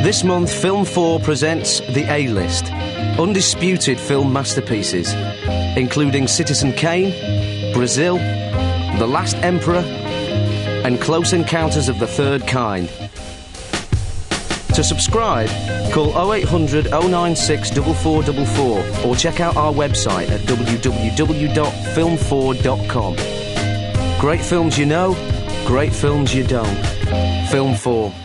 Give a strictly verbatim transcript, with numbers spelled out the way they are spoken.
This month, Film four presents The A-List, undisputed film masterpieces, including Citizen Kane, Brazil, The Last Emperor, and Close Encounters of the Third Kind. To subscribe, call oh eight hundred oh nine six four four four four or check out our website at w w w dot film four dot com. Great films you know, great films you don't. Film four.